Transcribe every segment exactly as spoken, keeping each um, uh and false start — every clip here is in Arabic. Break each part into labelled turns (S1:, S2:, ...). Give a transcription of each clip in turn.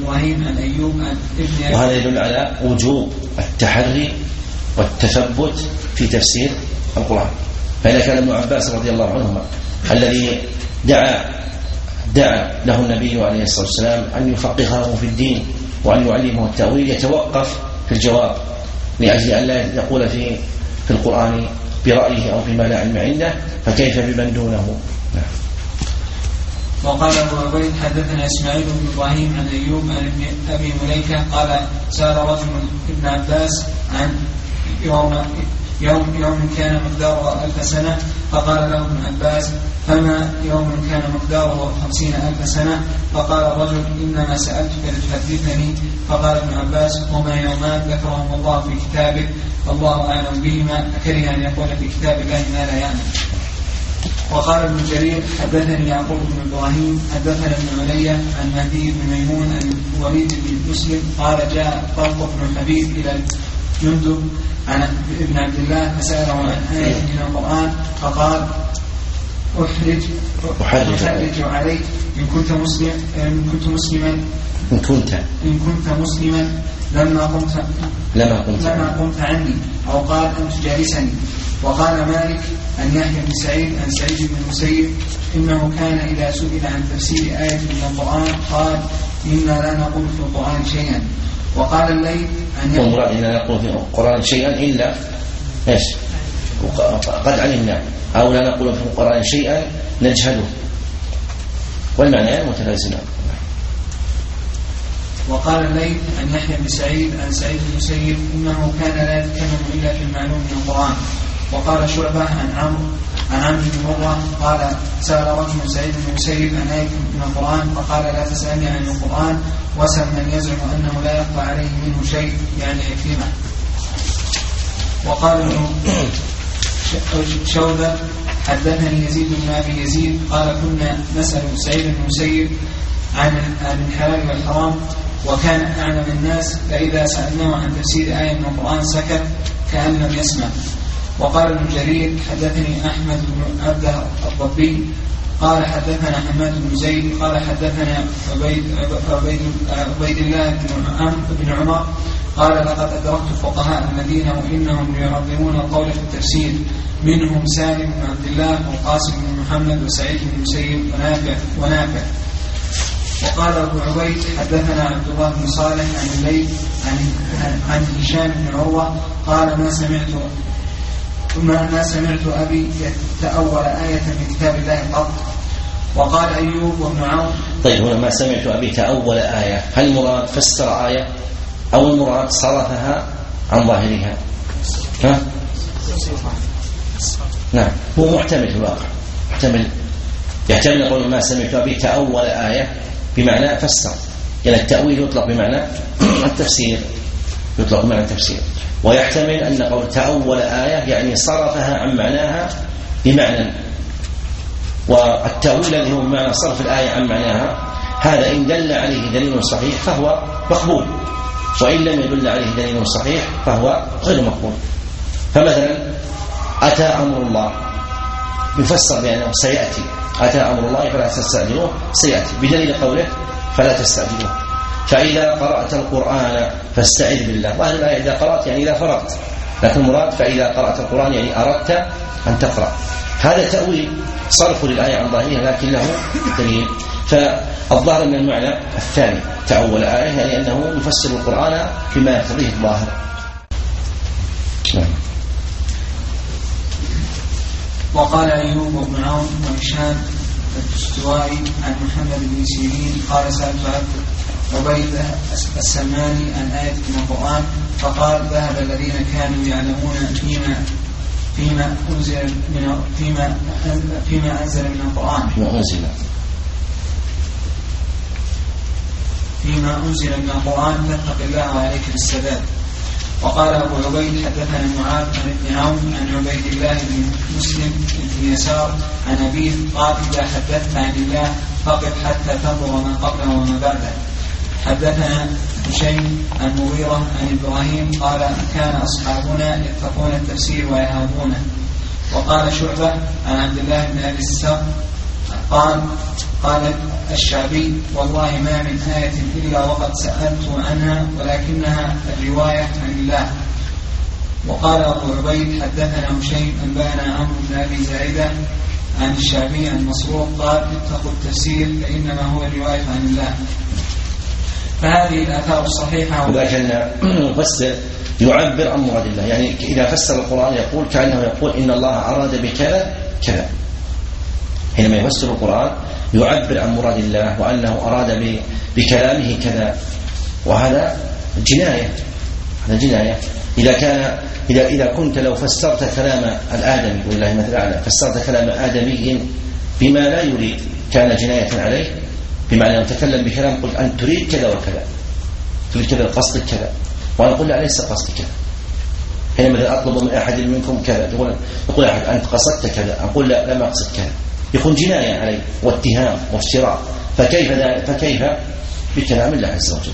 S1: إبراهيم عن أيوب عن ابن.
S2: وهذا يدل على وجوب التحري والتثبت في تفسير القرآن. فإذا كان ابن عباس رضي الله عنهما الذي دعا دعا له النبي عليه الصلاة والسلام أن يفقهه في الدين وأن يعلمه التأويل، يتوقف في الجواب لأجل أن لا يقول في في القرآن برأيه أو فيما لا علم عنده، فكيف بمن دونه؟ نعم.
S1: وقال أبو عبيد حدثنا إسماعيل بن إبراهيم عن أيوب عن أبي مليكة قال سأل رجل ابن عباس عن يوم يوم يوم كان مقداره ألف سنة، فقال له ابن عباس فما يوم كان مقداره خمسين ألف سنة؟ فقال الرجل إنما سألتك لتحدثني. فقال ابن عباس هما يومان ذكرهم الله في كتابه والله أعلم بهما، أكره أن يقول في كتاب الله ما لا يعلم. وقال ابن جرير حدثني يعقوب بن إبراهيم حدثنا ابن علي عن مهدي بن ميمون عن الوليد بن مسلم قال جاء طلق بن حبيب إلى جندب عن ابن عبد الله فسأله عن آية من القرآن فقال أحرج أحرج عليك إن كنت مسلم إن كنت مسلما
S2: إن كنت
S1: إن كنت مسلما لما قمت
S2: لما قمت
S1: لما قمت عني أو قال أن تجالسني. وقال مالك عن يحيى بن سعيد عن سعيد بن المسيب إنه كان إذا سئل عن تفسير آية من القرآن قال إنا لا نقول في القرآن شيئا. وقال الليث عن يحيى
S2: ومراد إنا لا نقول في القرآن شيئا إلا إيش قد علمنا، أو لا نقول في القرآن شيئا نجهله، والمعنى متلازمان.
S1: وقال الليث عن يحيى بن سعيد عن سعيد بن المسيب إنه كان لا يتكلم إلا في المعلوم من القرآن. وقال شعبة عن عمرو عن عمرو بن مرة قال سأل رجل سعيد بن المسيب عن آية من القرآن فقال لا تسألني عن القرآن وسأل من يزعم أنه لا يخفى عليه منه شيء يعني عكرمة. وقال شوذة حدثني يزيد بن أبي يزيد قال كنا نسأل سعيد بن المسيب عن الحلال والحرام وكان أعلم الناس، فإذا سألناه عن تفسير آية من القرآن سكت كأن لم يسمع. وقال ابن جرير حدثني أحمد بن عبد الضبي قال حدثنا حماد بن زيد قال حدثنا عبيد, عبيد, عبيد الله بن عمر قال لقد أدركت فقهاء المدينة وإنهم يعظمون القول في التفسير، منهم سالم بن عبد الله والقاسم بن محمد وسعيد بن المسيب ونافع ونافع. وقال أبو عبيد حدثنا عبد الله بن صالح عن الليث عن, عن هشام بن عروة قال ما سمعت ما, ما سمعت أبي يتأول آية من كتاب الله قط. وقال أيوب وابن عون.
S2: طيب هنا ما سمعت أبي تأول آية، هل المراد فسر آية أو المراد صرفها عن ظاهرها؟ ها؟ نعم هو محتمل في الواقع، محتمل يحتمل يقول ما سمعت أبي تأول آية بمعنى فسر، يعني التأويل يطلق بمعنى التفسير، يطلق بمعنى التفسير، ويحتمل أن قول تأول آية يعني صرفها عن معناها بمعنى، والتأويل الذي هو بمعنى صرف الآية عن معناها هذا إن دل عليه دليل صحيح فهو مقبول، وإن لم يدل عليه دليل صحيح فهو غير مقبول. فمثلا أتى أمر الله يفسر بأنه سيأتي، أتى أمر الله فلا تستعجلوه سيأتي بدليل قوله فلا تستعجلوه. فإذا قرأت القرآن فاستعذ بالله، وهذه الآية إذا قرأت يعني إذا فرغت، لكن المراد فإذا قرأت القرآن يعني أردت أن تقرأ. هذا تأويل صرف للآية عن ظاهرها لكن له دليل. فالظاهر من المعنى الثاني تأول آية يعني أنه يفسر القرآن فيما يقتضيه الظاهر.
S1: وقال أيوب وابن عون وهشام الدستوائي عن محمد بن سيرين قال سألت عبيد السماني عن آية من القرآن فقال ذهب الذين كانوا يعلمون فيما فيما أنزل من فيما فيما أنزل من القرآن
S2: فيما أنزل
S1: فيما أنزل من القرآن فاتق الله وعليك بالسداد. وقال أبو عبيد حدثنا معاذ عن ابن عون عن عبيد الله بن مسلم بن يسار عن أبيه قال إذا حدثت عن الله فقف حتى تنظر ما قبله وما بعده. حدثنا هشيم عن مغيرة عن إبراهيم قال كان أصحابنا يتقون التفسير ويهابونه. وقال شعبة عن عبد الله بن أبي السر قال قال الشعبي: والله ما من آية إلا وقد سألت عنها ولكنها الرواية عن الله. وقال أبو عبيد: حدثنا هشيم أنبأنا عمرو بن أبي زائدة عن الشعبي عن مسروق قال: اتقوا التفسير فإنما هو الرواية عن الله. فهذه الآثار الصحيحة.
S2: ولكن المفسر يعبر عن مراد الله، يعني إذا فسر القرآن يقول كأنه يقول إن الله أراد بكذا كذا. حينما يفسر القرآن يعبر عن مراد الله وأنه أراد بكلامه كذا، وهذا جناية. هذا جناية. إذا كان إذا إذا كنت لو فسرت كلام الآدمي ولله مثل أعلى، فسرت كلام آدمي بما لا يريد كان جناية عليه، بمعنى أن تكلم بكلام قلت أن تريد كذا وكذا، تريد كذا قصدك كذا، وأنا أقول لا ليس قصدك كذا. حينما أطلب من أحد منكم كذا يقول يقول أحد أنت قصدت كذا، أقول لا لم أقصد كذا، يكون جناية عليه واتهام وافتراء. فكيف فكيف بكلام الله عز وجل؟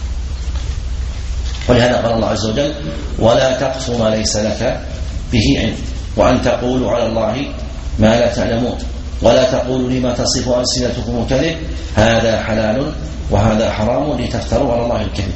S2: ولهذا قال الله عز وجل: ولا تقف ما ليس لك به علم وأن تقولوا على الله ما لا تعلمون ولا تقولوا لما تصف ألسنتكم الكذب هذا حلال وهذا حرام لتفتروا على الله الكذب.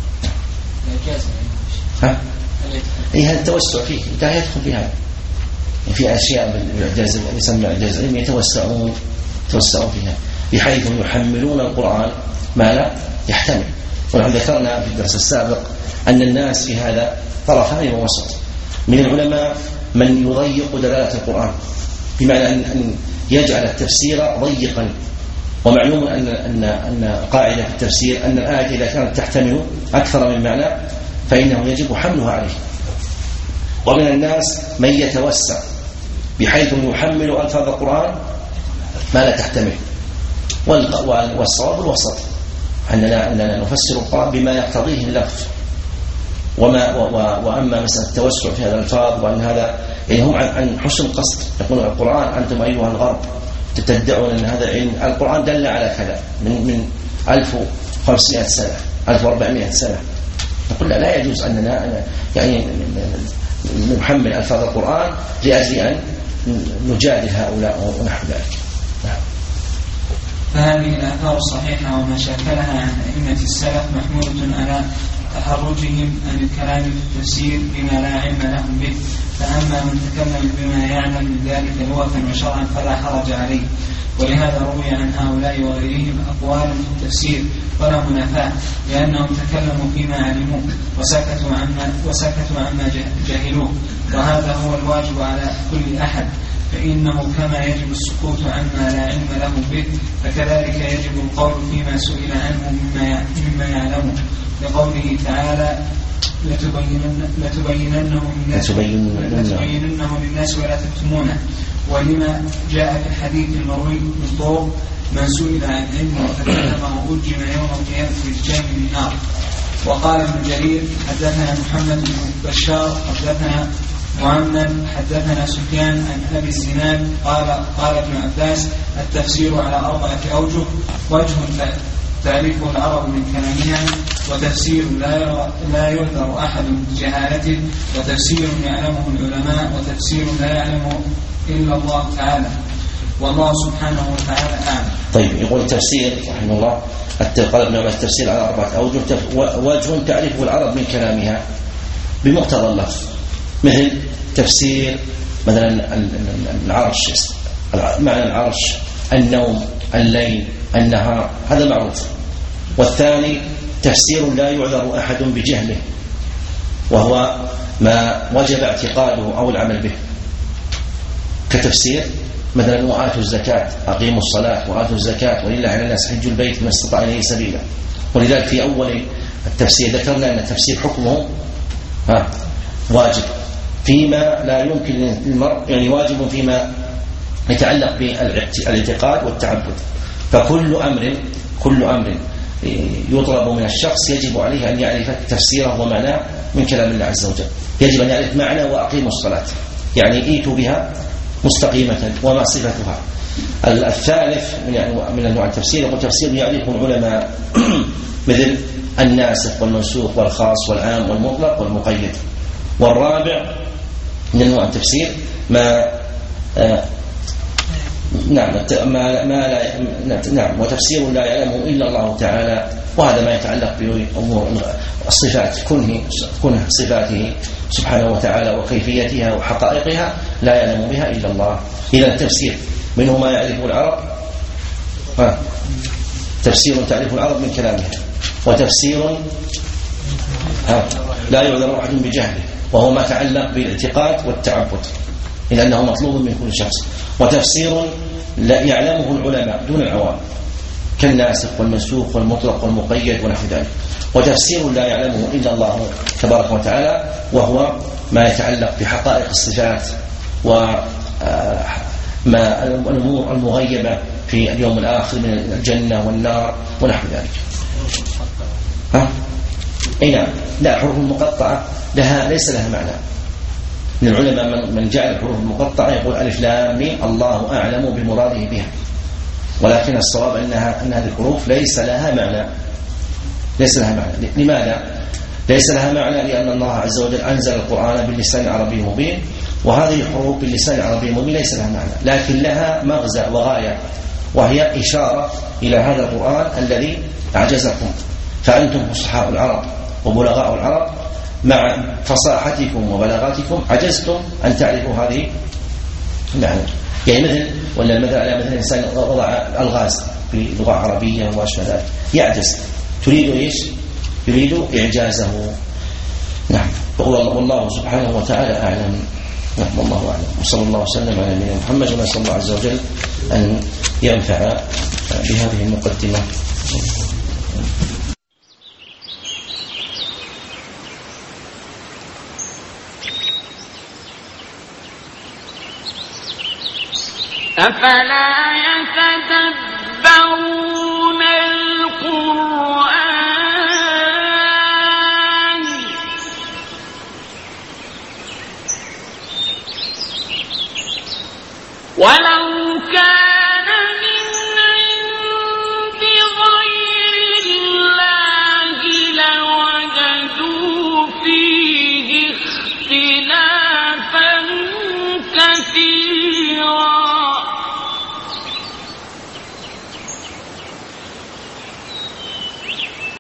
S2: ها؟ إيه هذا التوسع فيه لا يدخل في هذا. في أشياء بالإعجاز يسمى إعجاز علمي يتوسعون يتوسعون فيها بحيث يحملون القرآن ما لا يحتمل. ونحن ذكرنا في الدرس السابق أن الناس في هذا طرفان ووسط. من العلماء من يضيق دلالة القرآن بمعنى أن يجعل التفسير ضيقا، ومعلوم أن أن أن قاعدة في التفسير أن الآية إذا كانت تحتمل أكثر من معنى فإنه يجب حملها عليه. ومن الناس من يتوسع بحيث يحمل ألفاظ القرآن ما لا تحتمل، والصواب الوسط أننا أننا نفسر القرآن بما يقتضيه اللفظ. وما وأما مسألة التوسع في هذا الألفاظ وأن هذا يعني هم عن حسن قصد. يقول القرآن أنتم أيها الغرب تدعون أن هذا علم، القرآن دل على كذا من من ألف وخمسمائة سنة ألف وأربعمائة سنة. نقول لا, لا يجوز أننا يعني نحمل ألفاظ القرآن لأجل أن نجادل هؤلاء ونحو ذلك.
S1: فهذه الآثار الصحيحة وما شاكلها عن أئمة السلف محمولة على تحرجهم عن الكلام في التفسير بما لا علم لهم به. فأما من تكلم بما يعلم من ذلك لغة وشرعا فلا حرج عليه. ولهذا روي عن هؤلاء وغيرهم أقوال في التفسير ولا منافاة، لأنهم تكلموا فيما علموا وسكتوا عما وسكتوا عما جهلوه، وهذا هو الواجب على كل أحد. فإنه كما يجب السكوت عما لا علم له به فكذلك يجب القول فيما سئل عنه مما مما يعلمه، لقوله تعالى: لتبيننه للناس لتبيننه للناس ولا تكتمونه. ولما جاء في الحديث المروي من طرق: من سئل عن علمه فكتمه ألجم يوم القيامة بالجام من النار. وقال ابن جرير: حدثنا محمد بن بشار حدثنا وعمنا حدثنا سفيان عن أبي الزناد قال قال ابن عباس: التفسير على أربعة أوجه: وجه تعرفه العرب من كلامها، وتفسير لا يعذر أحد بجهالته، وتفسير يعلمه العلماء، وتفسير لا يعلمه إلا الله تعالى، والله سبحانه وتعالى أعلم.
S2: طيب، يقول التفسير رحمه الله قال ابن عباس: التفسير على أربعة أوجه: وجه تعرفه العرب من كلامها بمقتضى اللفظ، مثل تفسير مثلا العرش، معنى العرش النوم، الليل، النهار، هذا معروف. والثاني تفسير لا يعذر أحد بجهله، وهو ما وجب اعتقاده أو العمل به، كتفسير مثلا: وآتوا الزكاة، أقيموا الصلاة وآتوا الزكاة ولله على الناس حج البيت من استطاع إليه سبيلا. ولذلك في أول التفسير ذكرنا أن التفسير حكمه ها واجب فيما لا يمكن للمرء، يعني واجب فيما يتعلق بالاعتقاد والتعبد. فكل أمر كل أمر يطلب من الشخص يجب عليه أن يعرف تفسيره ومعناه من كلام الله عز وجل. يجب أن يعرف معنى وأقيموا الصلاة، يعني ايتوا بها مستقيمة وما صفتها. الثالث من أنواع التفسير هو تفسير يعرفه العلماء مثل الناسخ والمنسوخ والخاص والعام والمطلق والمقيد. والرابع من أنواع التفسير ما نعم ما ما لا نعم وتفسير لا يعلمه إلا الله تعالى، وهذا ما يتعلق بأمور الصفات كنه كنه صفاته سبحانه وتعالى وكيفيتها وحقائقها لا يعلم بها إلا الله. إذا التفسير منه ما يعرفه العرب، ها تفسير تعرف العرب من كلامها، وتفسير لا يعذر أحد بجهله وهو ما تعلق بالاعتقاد والتعبد لأنه مطلوب من كل شخص، وتفسير لا يعلمه العلماء دون العوام كالناسخ والمنسوخ والمطلق والمقيد ونحو ذلك، وتفسير لا يعلمه إلا الله تبارك وتعالى وهو ما يتعلق بحقائق الصفات وما الأمور المغيبة في اليوم الآخر من الجنة والنار ونحو ذلك. ها؟ أي نعم. لا، حروف المقطعة لها ليس لها معنى. من العلماء من جعل الحروف المقطعة يقول ألف لام ميم الله أعلم بمراده بها، ولكن الصواب أنها أن هذه الحروف ليس لها معنى. ليس لها معنى. لماذا؟ ليس لها معنى لأن الله عز وجل أنزل القرآن باللسان العربي المبين، وهذه الحروف باللسان العربي المبين ليس لها معنى، لكن لها مغزى وغاية، وهي إشارة إلى هذا القرآن الذي أعجزكم، فأنتم فصحاء العرب وبلغاء العرب مع فصاحتكم وبلاغاتكم عجزتم أن تعرفوا هذه المعنى. يعني مثل ولا مثل على مثل إنسان وضع ألغاز بلغة عربية وما أشبه ذلك يعجز، تريد إيش؟ يريد إعجازه. نعم. والله سبحانه وتعالى أعلم. نعم والله أعلم. وصلى الله وسلم على نبينا محمد، ونسأل الله عز وجل أن ينفع بهذه المقدمة.
S3: أفلا يتدبرون القرآن ولو كان